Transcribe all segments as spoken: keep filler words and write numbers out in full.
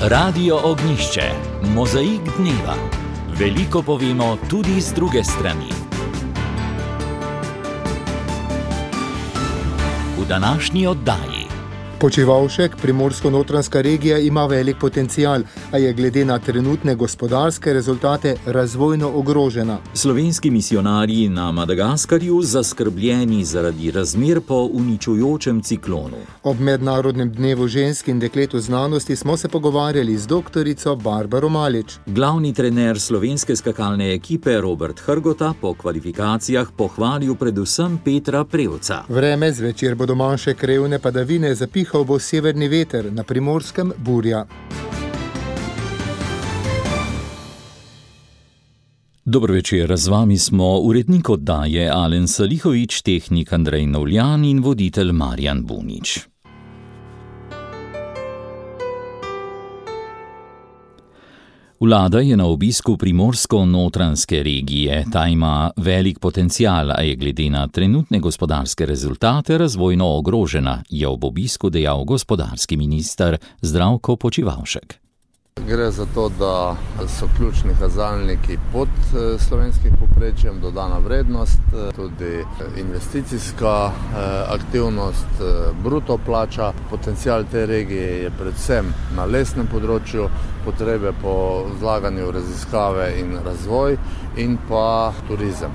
Radio Ognjišče, mozaik dneva. Veliko povemo tudi z druge strani. V današnji oddaji. Počivalšek, primorsko-notranjska regija, ima velik potencial, a je glede na trenutne gospodarske rezultate razvojno ogrožena. Slovenski misijonarji na Madagaskarju zaskrbljeni zaradi razmer po uničujočem ciklonu. Ob mednarodnem dnevu žensk in deklet v znanosti smo se pogovarjali z doktorico Barbaro Malič. Glavni trener slovenske skakalne ekipe Robert Hrgota po kvalifikacijah pohvalil predvsem Petra Prevca. Vreme, zvečer bodo manjše krevne padavine, zapihal bo severni veter, na Primorskem burja. Dobro večer, z vami smo urednik oddaje Alen Salihovič, tehnik Andrej Novljan in voditelj Marjan Bunič. Vlada je na obisku primorsko-notranjske regije. Ta ima velik potencial, a je glede na trenutne gospodarske rezultate razvojno ogrožena, je ob obisku dejal gospodarski minister Zdravko Počivalšek. Gre za to, da so ključni kazalniki pod slovenskim povprečjem, dodana vrednost, tudi investicijska aktivnost, bruto plača. Potencial te regije je predvsem na lesnem področju, potrebe po vlaganju v raziskave in razvoj in pa turizem.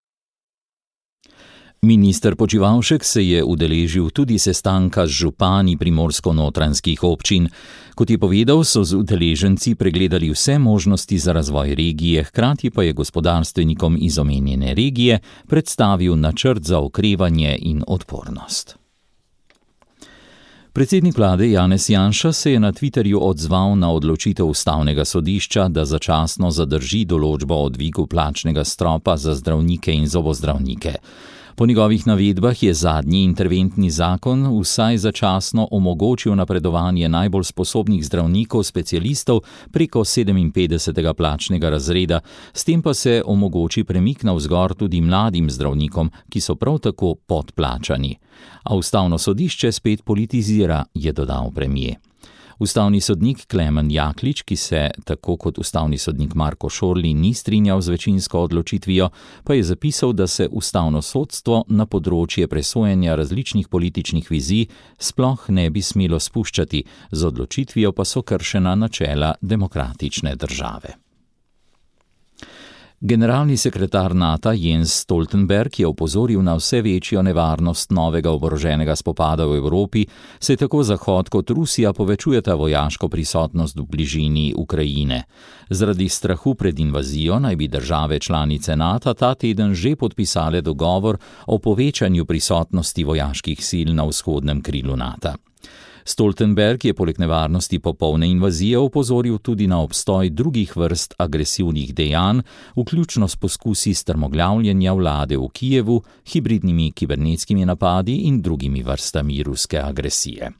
Minister Počivalšek se je udeležil tudi sestanka z župani primorsko-notranjskih občin. Kot je povedal, so z udeleženci pregledali vse možnosti za razvoj regije, hkrati pa je gospodarstvenikom iz omenjene regije predstavil načrt za okrevanje in odpornost. Predsednik vlade Janez Janša se je na Twitterju odzval na odločitev ustavnega sodišča, da začasno zadrži določbo o dvigu plačnega stropa za zdravnike in zobozdravnike. Po njegovih navedbah je zadnji interventni zakon vsaj začasno omogočil napredovanje najbolj sposobnih zdravnikov specialistov preko sedeminpetdesetega plačnega razreda, s tem pa se omogoči premik navzgor tudi mladim zdravnikom, ki so prav tako podplačani. A ustavno sodišče spet politizira, je dodal premier. Ustavni sodnik Klemen Jaklič, ki se, tako kot ustavni sodnik Marko Šorli, ni strinjal z večinsko odločitvijo, pa je zapisal, da se ustavno sodstvo na področje presojanja različnih političnih vizij sploh ne bi smelo spuščati, z odločitvijo pa so kršena načela demokratične države. Generalni sekretar NATO Jens Stoltenberg je opozoril na vse večjo nevarnost novega oboroženega spopada v Evropi, saj tako Zahod kot Rusija povečujeta vojaško prisotnost v bližini Ukrajine. Zaradi strahu pred invazijo naj bi države članice NATO ta teden že podpisale dogovor o povečanju prisotnosti vojaških sil na vzhodnem krilu NATO. Stoltenberg je poleg nevarnosti popolne invazije opozoril tudi na obstoj drugih vrst agresivnih dejanj, vključno s poskusi strmoglavljenja vlade v Kijevu, hibridnimi kibernetskimi napadi in drugimi vrstami ruske agresije.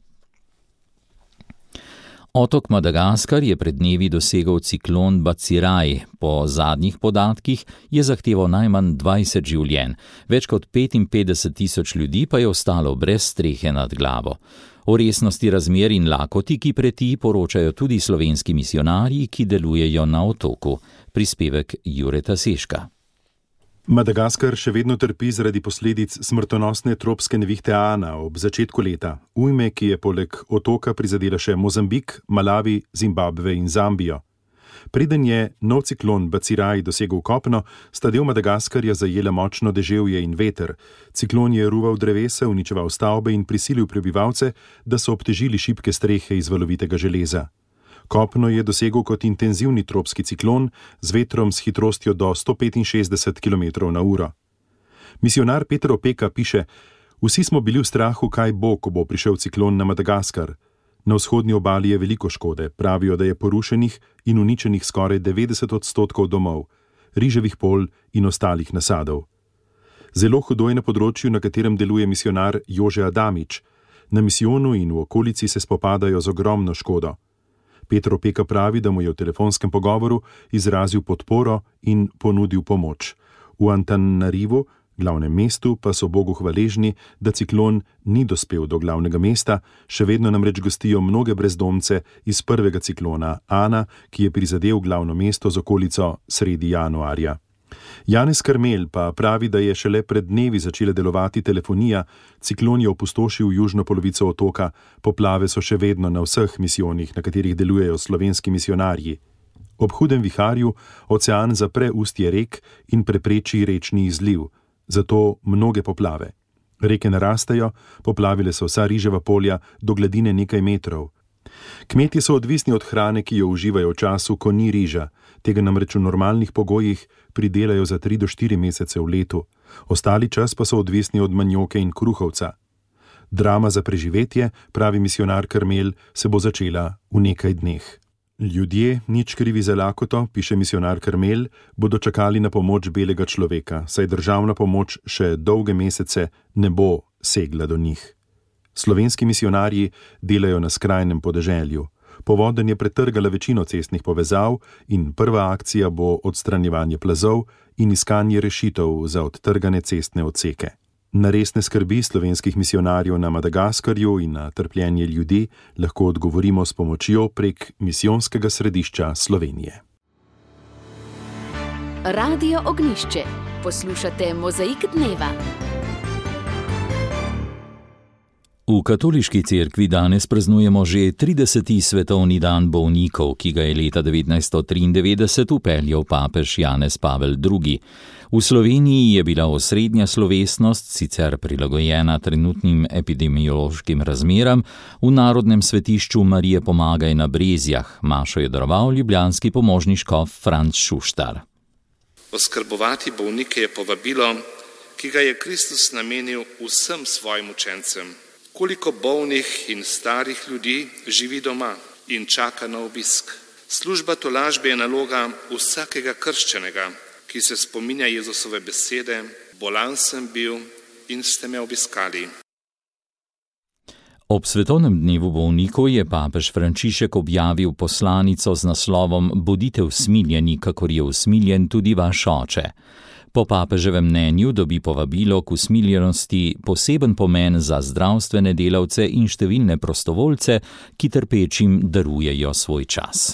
Otok Madagaskar je pred dnevi dosegel ciklon Baciraj. Po zadnjih podatkih je zahteval najmanj dvajset življenj, več kot petinpetdeset tisoč ljudi pa je ostalo brez strehe nad glavo. O resnosti razmer in lakoti, ki preti, poročajo tudi slovenski misijonarji, ki delujejo na otoku. Prispevek Jureta Seška. Madagaskar še vedno trpi zaradi posledic smrtonosne tropske nevihte Ana ob začetku leta, ujme, ki je poleg otoka prizadela še Mozambik, Malavi, Zimbabve in Zambijo. Preden je nov ciklon Baciraj dosegel kopno, sta del Madagaskarja zajela močno deževje in veter. Ciklon je ruval drevesa, uničeval stavbe in prisilil prebivalce, da so obtežili šibke strehe iz valovitega železa. Kopno je dosegel kot intenzivni tropski ciklon z vetrom s hitrostjo do sto petinšestdeset kilometrov na uro. Misijonar Peter Opeka piše: Vsi smo bili v strahu, kaj bo, ko bo prišel ciklon na Madagaskar. Na vzhodni obali je veliko škode, pravijo, da je porušenih in uničenih skoraj devetdeset odstotkov domov, riževih polj in ostalih nasadov. Zelo hudo je na področju, na katerem deluje misijonar Jože Adamič. Na misijonu in v okolici se spopadajo z ogromno škodo. Peter Opeka pravi, da mu je v telefonskem pogovoru izrazil podporo in ponudil pomoč. V Antananarivu Glavnem mestu pa so Bogu hvaležni, da ciklon ni dospel do glavnega mesta, še vedno namreč gostijo mnoge brezdomce iz prvega ciklona Ana, ki je prizadel glavno mesto z okolico sredi januarja. Janez Karmel pa pravi, da je šele pred dnevi začela delovati telefonija, ciklon je opustošil južno polovico otoka, poplave so še vedno na vseh misijonih, na katerih delujejo slovenski misionarji. Ob hudem viharju ocean zapre ustje rek in prepreči rečni izliv, zato mnoge poplave. Reke narastejo, poplavile so vsa riževa polja do gladine nekaj metrov. Kmetje so odvisni od hrane, ki jo uživajo v času, ko ni riža, tega namreč v normalnih pogojih pridelajo za tri do štiri mesece v letu, ostali čas pa so odvisni od manjoke in kruhovca. Drama za preživetje, pravi misionar Karmel, se bo začela v nekaj dneh. Ljudje, nič krivi za lakoto, piše misionar Karmel, bodo čakali na pomoč belega človeka, saj državna pomoč še dolge mesece ne bo segla do njih. Slovenski misionarji delajo na skrajnem podeželju. Povodenje pretrgala večino cestnih povezav in prva akcija bo odstranjevanje plazov in iskanje rešitev za odtrgane cestne odseke. Na resne skrbi slovenskih misionarjev na Madagaskarju in na trpljenje ljudi lahko odgovorimo s pomočjo prek misijonskega središča Slovenije. Radio Ognjišče. Poslušate Mozaik dneva. V katoliški cerkvi danes praznujemo že trideseti svetovni dan bolnikov, ki ga je leta devetnajststo triindevetdeset upeljal papež Janez Pavel drugi. V Sloveniji je bila osrednja slovesnost, sicer prilagojena trenutnim epidemiološkim razmeram, v Narodnem svetišču Marije Pomagaj na Brezjah. Mašo je daroval ljubljanski pomožni škof Franc Šuštar. Oskrbovati bolnike je povabilo, ki ga je Kristus namenil vsem svojim učencem. Koliko bolnih in starih ljudi živi doma in čaka na obisk. Služba tolažbe je naloga vsakega krščenega, ki se spominja Jezusove besede: bolan sem bil in ste me obiskali. Ob svetovnem dnevu bolnikov je papež Frančišek objavil poslanico z naslovom Bodite usmiljeni, kakor je usmiljen tudi vaš oče. Po papeževem mnenju dobi povabilo k usmiljenosti poseben pomen za zdravstvene delavce in številne prostovoljce, ki trpečim darujejo svoj čas.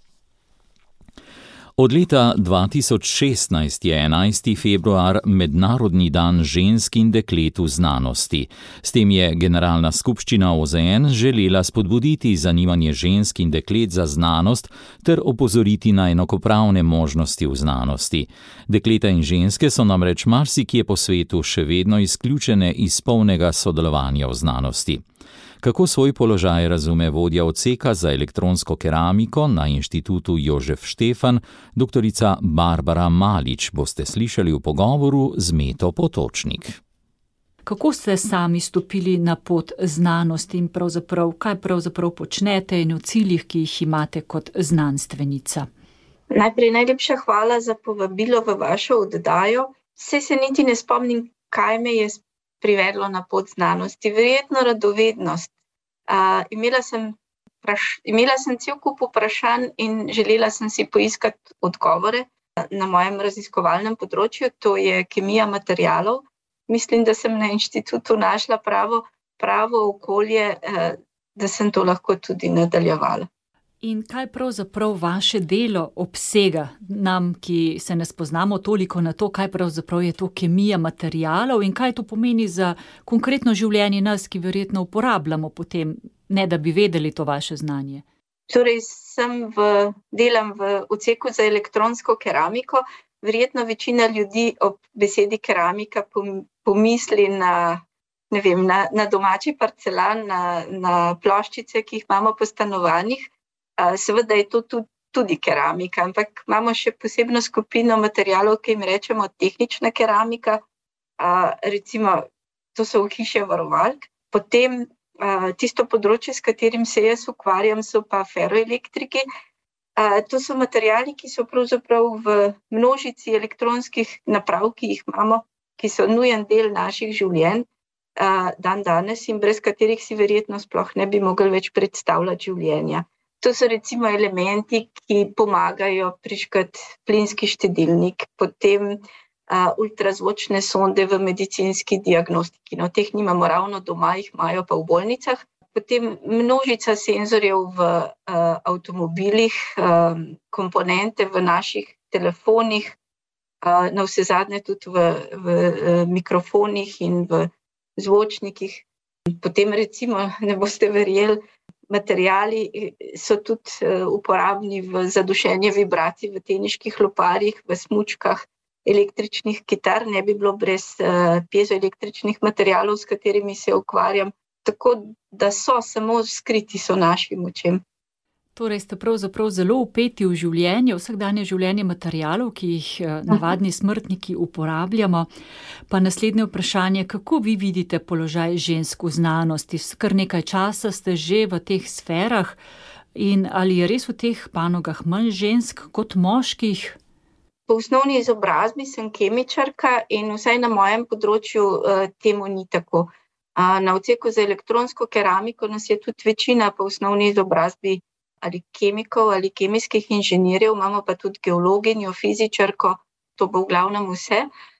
Od leta dva tisoč šestnajst je enajsti februar Mednarodni dan žensk in deklet v znanosti. S tem je Generalna skupščina O Z N želela spodbuditi zanimanje žensk in deklet za znanost ter opozoriti na enakopravne možnosti v znanosti. Dekleta in ženske so namreč marsikje po svetu še vedno izključene iz polnega sodelovanja v znanosti. Kako svoj položaj razume vodja odseka za elektronsko keramiko na Inštitutu Jožef Štefan, doktorica Barbara Malič, boste slišali v pogovoru z Meto Potočnik. Kako ste sami stopili na pot znanosti in pravzaprav, kaj pravzaprav počnete in v ciljih, ki jih imate kot znanstvenica? Najprej najlepša hvala za povabilo v vašo oddajo. Saj se niti ne spomnim, kaj me je privedlo na pot znanosti. Verjetno radovednost. Uh, imela sem, praš, imela sem cel kup vprašanj in želela sem si poiskati odgovore na mojem raziskovalnem področju, to je kemija materialov. Mislim, da sem na inštitutu našla pravo, pravo okolje, uh, da sem to lahko tudi nadaljevala. In kaj pravzaprav vaše delo obsega nam, ki se ne spoznamo toliko na to, kaj pravzaprav je to kemija materialov in kaj to pomeni za konkretno življenje nas, ki verjetno uporabljamo potem, ne da bi vedeli to vaše znanje? Torej, sem v, delam v odseku za elektronsko keramiko. Verjetno večina ljudi ob besedi keramika pomisli na, ne vem, na, na domači parcelan, na, na ploščice, ki jih imamo po stanovanjih. Seveda je to tudi keramika, ampak imamo še posebno skupino materialov, ki jim rečemo tehnična keramika, recimo to so v hiše varovalk. Potem tisto področje, s katerim se jaz ukvarjam, so pa feroelektriki. To so materiali, ki so pravzaprav v množici elektronskih naprav, ki jih imamo, ki so nujen del naših življenj dan danes in brez katerih si verjetno sploh ne bi mogli več predstavljati življenja. To so recimo elementi, ki pomagajo prižgati plinski štedilnik, potem ultrazvočne sonde v medicinski diagnostiki. No, teh nimamo ravno doma, jih imajo pa v bolnicah. Potem množica senzorjev v uh, avtomobilih, uh, komponente v naših telefonih, uh, na vse zadnje tudi v, v uh, mikrofonih in v zvočnikih. Potem recimo, ne boste verjeli, materiali so tudi uh, uporabni v zadušenje vibracij v teniških loparjih, v smučkah, električnih kitar, ne bi bilo brez uh, piezoelektričnih materialov, s katerimi se ukvarjam. Tako da so samo skriti so našim očem. Torej ste pravzaprav zelo vpeti v življenje, vsakdanje življenje materialov, ki jih navadni smrtniki uporabljamo. Pa naslednje vprašanje, kako vi vidite položaj žensk v znanosti? Kar nekaj časa ste že v teh sferah in ali je res v teh panogah manj žensk kot moških? Po osnovni izobrazbi sem kemičarka in vsaj na mojem področju uh, temu ni tako. Na odseku za elektronsko keramiko nas je tudi večina po osnovni izobrazbi ali kemikov ali kemijskih inženirjev, imamo pa tudi geologinjo, fizičarko, to bo v glavnem vse.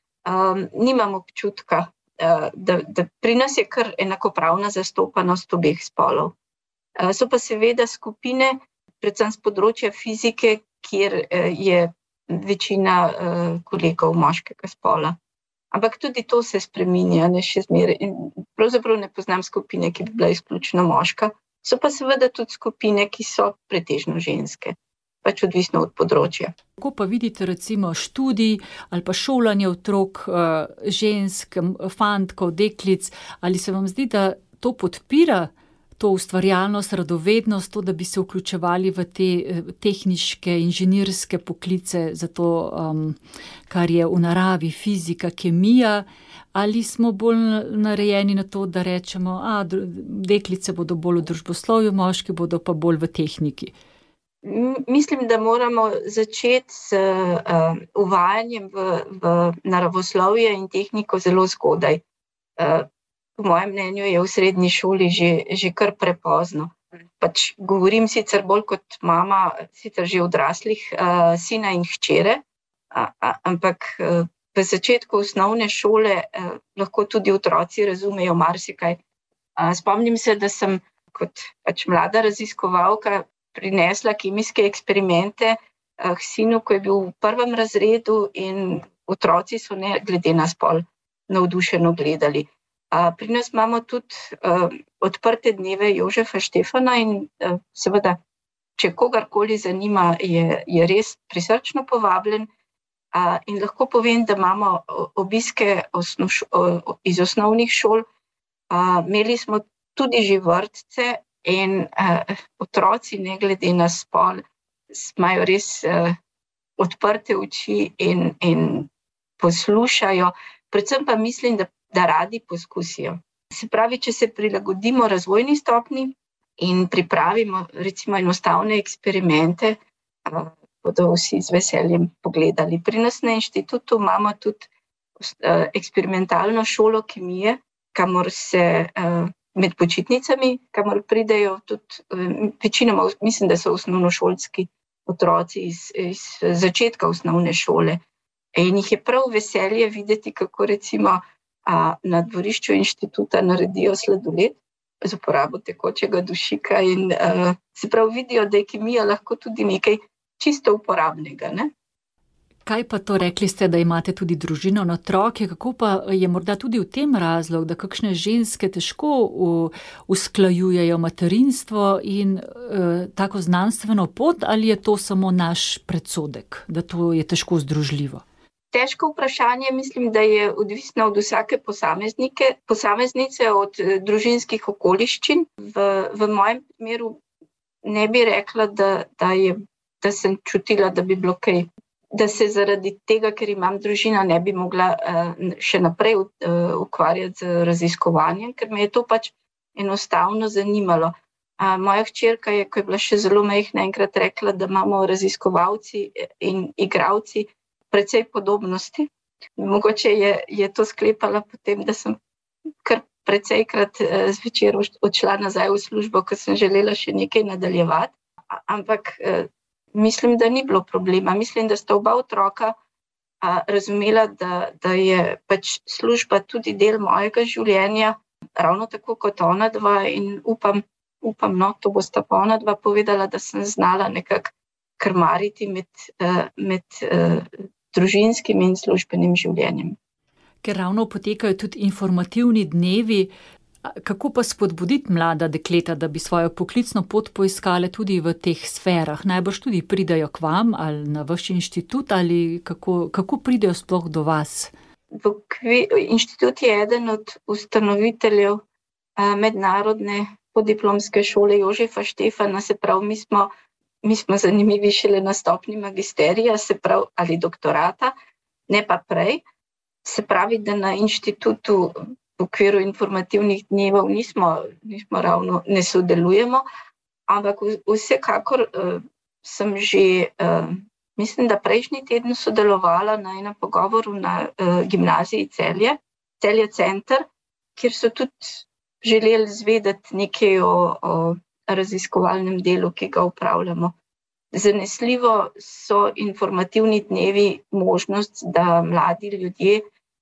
Um, nimam občutka, uh, da, da pri nas je kar enakopravna zastopanost obeh spolov. Uh, so pa seveda skupine, predvsem z področja fizike, kjer uh, je večina uh, kolegov moškega spola. Ampak tudi to se spreminja, ne še zmeraj. Pravzaprav ne poznam skupine, ki bi bila izključno moška. So pa seveda tudi skupine, ki so pretežno ženske, pač odvisno od področja. Kako pa vidite recimo študij ali pa šolanje otrok, žensk, fantkov, deklic, ali se vam zdi, da to podpira to ustvarjalnost, radovednost, to, da bi se vključevali v te tehniške, inženirske poklice, za to, um, kar je v naravi, fizika, kemija, ali smo bolj narejeni na to, da rečemo, a deklice bodo bolj v družboslovju, moški bodo pa bolj v tehniki? Mislim, da moramo začeti s uh, uvajanjem v, v naravoslovje in tehniko zelo zgodaj. Uh, Po mojem mnenju je v srednji šoli že, že kar prepozno. Pač govorim sicer bolj kot mama, sicer že odraslih uh, sina in hčere, a, a, ampak uh, v začetku osnovne šole uh, lahko tudi otroci razumejo marsikaj. Uh, spomnim se, da sem kot pač mlada raziskovalka prinesla kemijske eksperimente uh, k sinu, ko je bil v prvem razredu in otroci so ne glede na spol navdušeno gledali. Uh, pri nas imamo tudi uh, odprte dneve Jožefa Štefana in uh, seveda, če kogarkoli zanima, je, je res prisrčno povabljen. Uh, in lahko povem, da imamo obiske osno, uh, iz osnovnih šol. Uh, imeli smo tudi že vrtce in uh, otroci, ne glede na spol, imajo res uh, odprte oči in, in poslušajo. Predvsem pa mislim, da da radi poskusijo. Se pravi, če se prilagodimo razvojni stopnji in pripravimo recimo enostavne eksperimente, bodo vsi z veseljem pogledali. Pri nas na inštitutu imamo tudi eksperimentalno šolo kemije, kamor se med počitnicami, kamor pridejo tudi večinoma, mislim, da so osnovnošolski otroci iz, iz začetka osnovne šole. In jih je prav veselje videti, kako recimo a na dvorišču inštituta naredijo sladoled z uporabo tekočega dušika in uh, se prav vidijo, da je kemija lahko tudi nekaj čisto uporabnega. Ne? Kaj pa to, rekli ste, da imate tudi družino in otroke, kako pa je morda tudi v tem razlog, da kakšne ženske težko usklajujejo materinstvo in uh, tako znanstveno pot, ali je to samo naš predsodek, da to je težko združljivo? Težko vprašanje, mislim, da je odvisno od vsake posameznike, posameznice, od družinskih okoliščin. V, v mojem primeru ne bi rekla, da, da, je, da sem čutila, da bi bilo kaj, da se zaradi tega, ker imam družino, ne bi mogla uh, še naprej uh, ukvarjati z raziskovanjem, ker me je to pač enostavno zanimalo. Uh, moja hčerka je, ko je bila še zelo majhna, enkrat rekla, da imamo raziskovalci in igralci precej podobnosti. Mogoče je, je to sklepala potem, da sem kar precejkrat eh, zvečer odšla nazaj v službo, ko sem želela še nekaj nadaljevati. Ampak eh, mislim, da ni bilo problema. Mislim, da sta oba otroka a, razumela, da, da je pač služba tudi del mojega življenja, ravno tako kot ona dva in upam, upam, no, to bosta pa ona dva povedala, da sem znala nekako krmariti med, med uh, družinskim in službenim življenjem. Ker ravno potekajo tudi informativni dnevi, kako pa spodbuditi mlada dekleta, da bi svojo poklicno pot poiskale tudi v teh sferah? Najbrž tudi pridejo k vam ali na vaš inštitut ali kako, kako pridejo sploh do vas? V inštitut je eden od ustanoviteljev uh, mednarodne podiplomske šole Jožefa Štefana, se pravi, mi smo, mi smo zanimivi šele na stopnji magisterija, se pravi, ali doktorata, ne pa prej. Se pravi, da na inštitutu v okviru informativnih dnevov nismo, nismo ravno, ne sodelujemo, ampak vsekakor uh, sem že, uh, mislim, da prejšnji teden sodelovala na enem pogovoru na uh, gimnaziji Celje, Celje Center, kjer so tudi želeli zvedeti nekaj o, o raziskovalnem delu, ki ga upravljamo. Zanesljivo so informativni dnevi možnost, da mladi ljudje,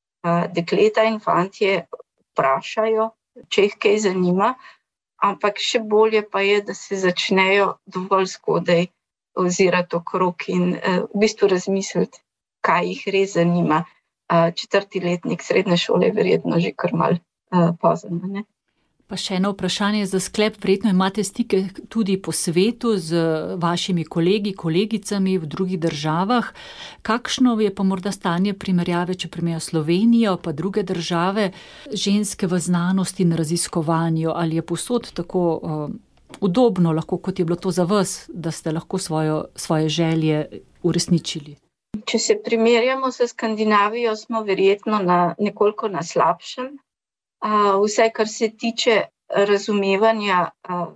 dekleta in fantje vprašajo, če jih kaj zanima, ampak še bolje pa je, da se začnejo dovolj zgodaj ozirati okrog in uh, v bistvu razmisliti, kaj jih res zanima. Uh, četrti letnik srednje šole je verjetno že kar malo uh, pozno, ne? Pa še eno vprašanje za sklep. Verjetno imate stike tudi po svetu z vašimi kolegi, kolegicami v drugih državah. Kakšno je pa morda stanje primerjave, če primerjajo Slovenijo pa druge države, ženske v znanosti in raziskovanju? Ali je povsod tako uh, udobno lahko, kot je bilo to za vas, da ste lahko svojo, svoje želje uresničili? Če se primerjamo s Skandinavijo, smo verjetno na, nekoliko na slabšem. Uh, vsaj, kar se tiče razumevanja uh,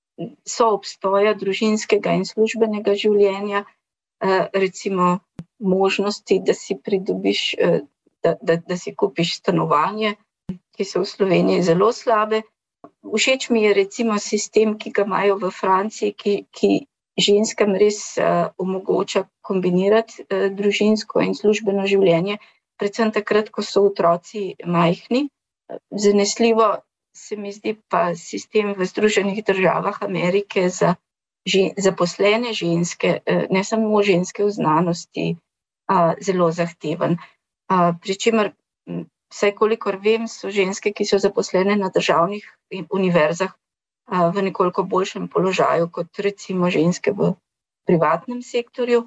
soobstoja družinskega in službenega življenja, uh, recimo možnosti, da si pridobiš, uh, da, da, da si kupiš stanovanje, ki so v Sloveniji zelo slabe. Všeč mi je recimo sistem, ki ga imajo v Franciji, ki, ki ženskam res uh, omogoča kombinirati uh, družinsko in službeno življenje, predvsem takrat, ko so otroci majhni. Zanesljivo se mi zdi pa sistem v Združenih državah Amerike za žen, zaposlene ženske, ne samo ženske v znanosti, zelo zahteven. Pričemer, vsaj kolikor vem, so ženske, ki so zaposlene na državnih univerzah, v nekoliko boljšem položaju kot recimo ženske v privatnem sektorju.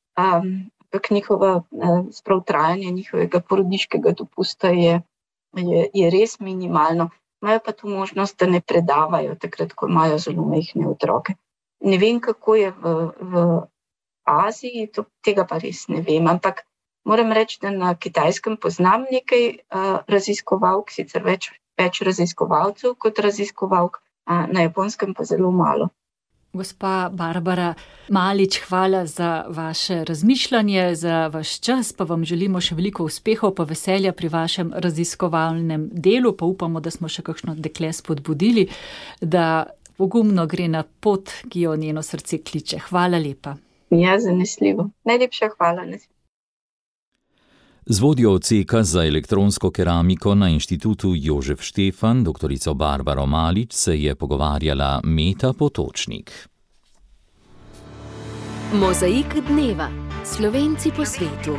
Ampak njihova sprav trajanje njihovega porodniškega dopusta je Je, je res minimalno. Imajo pa tu možnost, da ne predavajo takrat, ko imajo zelo majhne otroke. Ne vem, kako je v, v Aziji, to, tega pa res ne vem, ampak moram reči, da na Kitajskem poznam nekaj uh, raziskovalk, sicer več, več raziskovalcev kot raziskovalk, uh, na Japonskem pa zelo malo. Gospa Barbara Malič, hvala za vaše razmišljanje, za vaš čas, pa vam želimo še veliko uspehov pa veselja pri vašem raziskovalnem delu, pa upamo, da smo še kakšno dekle spodbudili, da pogumno gre na pot, ki jo njeno srce kliče. Hvala lepa. Ja, zanesljivo. Najlepša hvala. Z vodjo odseka za elektronsko keramiko na inštitutu Jožef Štefan, doktorico Barbaro Malič, se je pogovarjala Meta Potočnik. Mozaik dneva. Slovenci po svetu.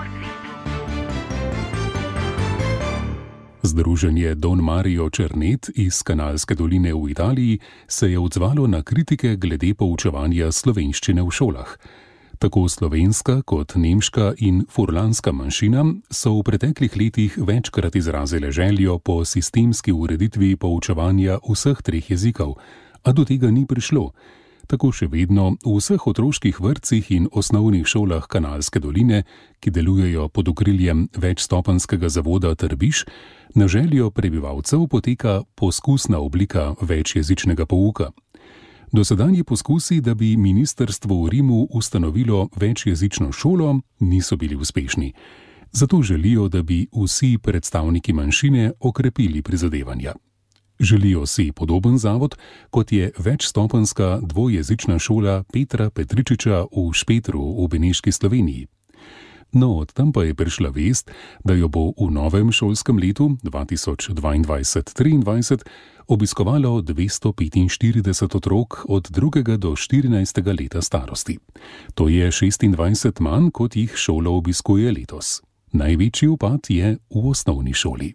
Združenje Don Mario Černet iz Kanalske doline v Italiji se je odzvalo na kritike glede poučevanja slovenščine v šolah. Tako slovenska kot nemška in furlanska manjšina so v preteklih letih večkrat izrazile željo po sistemski ureditvi poučevanja vseh treh jezikov, a do tega ni prišlo. Tako še vedno v vseh otroških vrtcih in osnovnih šolah Kanalske doline, ki delujejo pod okriljem večstopenjskega zavoda Trbiž, na željo prebivalcev poteka poskusna oblika večjezičnega pouka. Dosedanji poskusi, da bi ministrstvo v Rimu ustanovilo večjezično šolo, niso bili uspešni. Zato želijo, da bi vsi predstavniki manjšine okrepili prizadevanja. Želijo si podoben zavod, kot je večstopenjska dvojezična šola Petra Petričiča v Špetru v Beneški Sloveniji. No, od tam pa je prišla vest, da jo bo v novem šolskem letu dva tisoč dvaindvajset triindvajset obiskovalo dvesto petinštirideset otrok od drugega do štirinajstega leta starosti. To je šestindvajset manj, kot jih šola obiskuje letos. Največji upad je v osnovni šoli.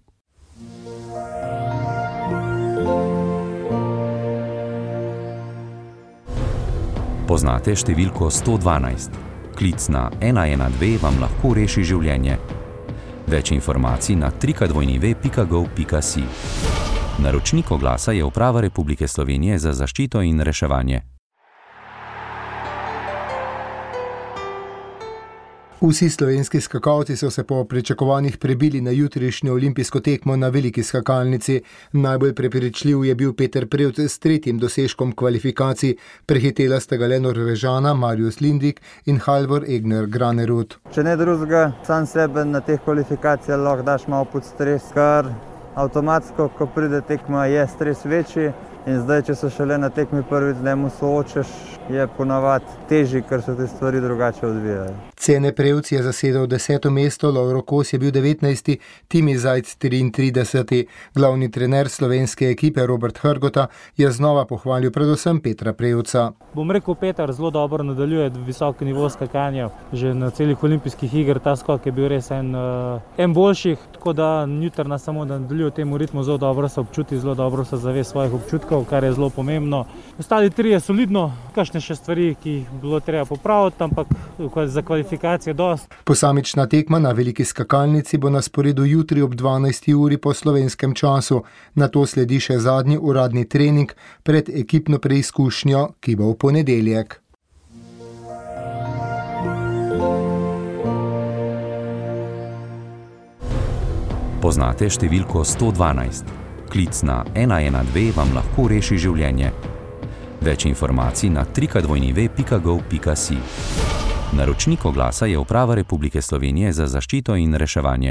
Poznate številko sto dvanajst? Klic na ena ena dve vam lahko reši življenje. Več informacij na w w w pika gov pika si. Naročnik oglasa je Uprava Republike Slovenije za zaščito in reševanje. Vsi slovenski skakalci so se po pričakovanjih prebili na jutrišnjo olimpijsko tekmo na veliki skakalnici. Najbolj prepričljiv je bil Peter Prevc s tretjim dosežkom kvalifikacij. Prehitela sta ga le Norvežana Marius Lindik in Halvor Egner Granerud. Če ne drugega, sam sebe na teh kvalifikacijah lahko daš malo pod stres, kar avtomatsko, ko pride tekma, je stres večji. In zdaj, če se šele na tekmi prvič z njemu soočaš, je ponavad težji, ker se te stvari drugače odvijajo. Cene Prevc je zasedel deseto mesto, Lovro Kos je bil devetnajsti, Timi Zajc triintrideseti. Glavni trener slovenske ekipe Robert Hrgota je znova pohvalil predvsem Petra Prevca. Bom rekel, Petar zelo dobro nadaljuje visok nivo skakanja. Že na celih olimpijskih iger ta skok je bil res en, en boljših, tako da jutrna samo da nadaljuje v tem ritmu, zelo dobro se občuti, zelo dobro se zave svojih občutkov, kar je zelo pomembno. Ostali trije solidno, kakšne še stvari, ki jih bilo treba popraviti, ampak za kvalifikacije dost. Posamična tekma na veliki skakalnici bo na sporedu jutri ob dvanajsti uri po slovenskem času. Nato sledi še zadnji uradni trening pred ekipno preizkušnjo, ki bo v ponedeljek. Poznate številko sto dvanajst? Klic na ena ena dve vam lahko reši življenje. Več informacij na w w w pika gov pika si. Naročnik oglasa je Uprava Republike Slovenije za zaščito in reševanje.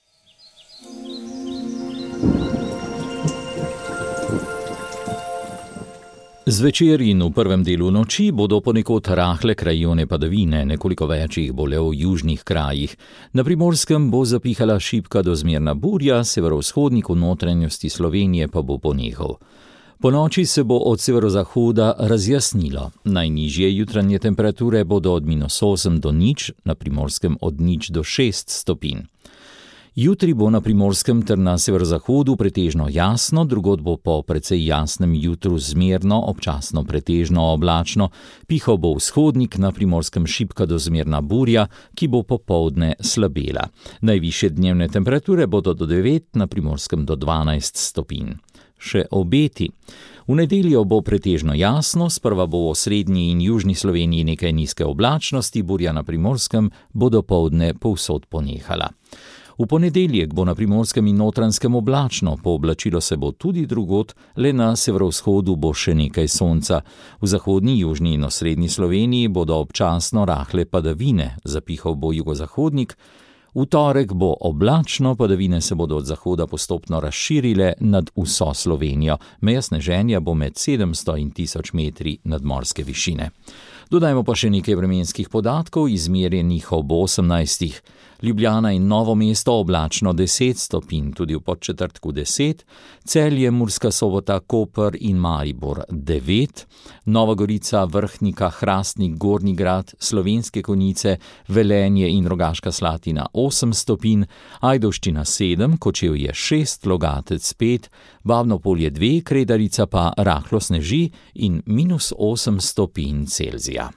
Zvečer in v prvem delu noči bodo ponekod rahle krajevne padavine, nekoliko več jih bo le v južnih krajih. Na Primorskem bo zapihala šibka do zmerna burja, severovzhodnik v notranjosti Slovenije pa bo ponehal. Po noči se bo od severozahoda razjasnilo. Najnižje jutranje temperature bodo od minus osem do nič, na Primorskem od nič do šest stopinj. Jutri bo na Primorskem ter na severozahodu pretežno jasno, drugod bo po precej jasnem jutru zmerno, občasno pretežno oblačno, pihal bo vzhodnik, na Primorskem šibka do zmerna burja, ki bo popoldne slabela. Najvišje dnevne temperature bodo do devet, na Primorskem do dvanajst stopinj. Še obeti. V nedeljo bo pretežno jasno, sprva bo v osrednji in južni Sloveniji nekaj nizke oblačnosti, burja na Primorskem bo dopoldne povsod ponehala. V ponedeljek bo na Primorskem in Notranjskem oblačno, pooblačilo se bo tudi drugod, le na severovzhodu bo še nekaj sonca. V zahodni, južni in osrednji Sloveniji bodo občasno rahle padavine, zapihal bo jugozahodnik. V torek bo oblačno, padavine se bodo od zahoda postopno razširile nad vso Slovenijo. Meja sneženja bo med sedemsto in tisoč metri nadmorske višine. Dodajmo pa še nekaj vremenskih podatkov, izmerjenih ob osemnajstih. Ljubljana in Novo mesto oblačno deset stopinj, tudi v Podčetrtku deset, Celje, Murska Sobota, Koper in Maribor devet, Nova Gorica, Vrhnika, Hrastnik, Gornji Grad, Slovenske Konjice, Velenje in Rogaška Slatina osem stopinj, Ajdovščina sedem, Kočevje šest, Logatec pet, Babno Polje dve, Kredarica pa rahlo sneži in minus osem stopinj Celzija.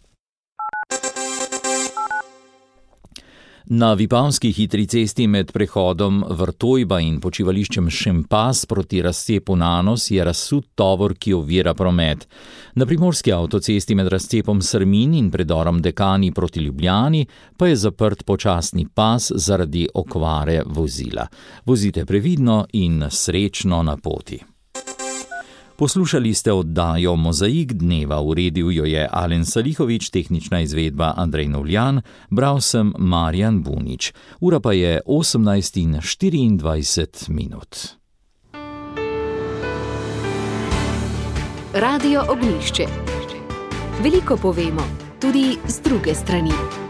Na Vipavski hitri cesti med prehodom Vrtojba in počivališčem Šempas proti razcepu Nanos je razsut tovor, ki ovira promet. Na primorski avtocesti med razcepom Srmin in predorom Dekani proti Ljubljani pa je zaprt počasni pas zaradi okvare vozila. Vozite previdno in srečno na poti. Poslušali ste oddajo Mozaik dneva, uredil jo je Alen Salihovič, tehnična izvedba Andrej Novljan, bral sem Marjan Bunič. Ura pa je osemnajst in štiriindvajset minut. Radio Ognjišče. Veliko povemo, tudi z druge strani.